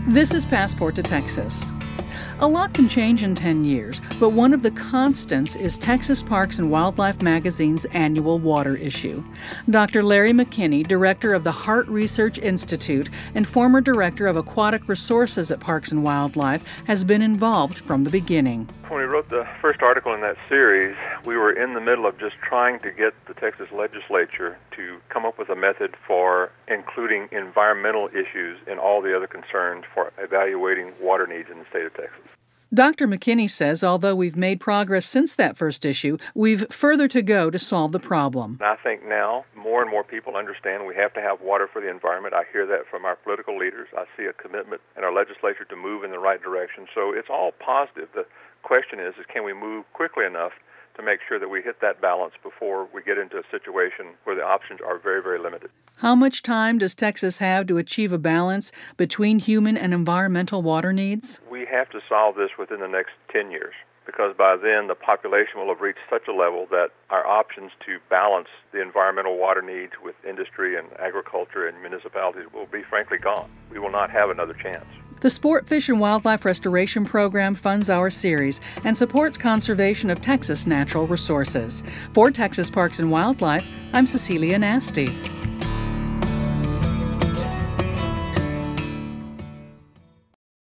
This is Passport to Texas. A lot can change in 10 years, but one of the constants is Texas Parks and Wildlife Magazine's annual water issue. Dr. Larry McKinney, director of the Hart Research Institute and former director of aquatic resources at Parks and Wildlife, has been involved from the beginning. When we wrote the first article in that series, we were in the middle of just trying to get the Texas legislature to come up with a method for including environmental issues in all the other concerns for evaluating water needs in the state of Texas. Dr. McKinney says although we've made progress since that first issue, we've further to go to solve the problem. I think now more and more people understand we have to have water for the environment. I hear that from our political leaders. I see a commitment in our legislature to move in the right direction. So it's all positive. The question is can we move quickly enough to make sure that we hit that balance before we get into a situation where the options are very, very limited. How much time does Texas have to achieve a balance between human and environmental water needs? We have to solve this within the next 10 years, because by then the population will have reached such a level that our options to balance the environmental water needs with industry and agriculture and municipalities will be frankly gone. We will not have another chance. The Sport, Fish, and Wildlife Restoration Program funds our series and supports conservation of Texas natural resources. For Texas Parks and Wildlife, I'm Cecilia Nasty.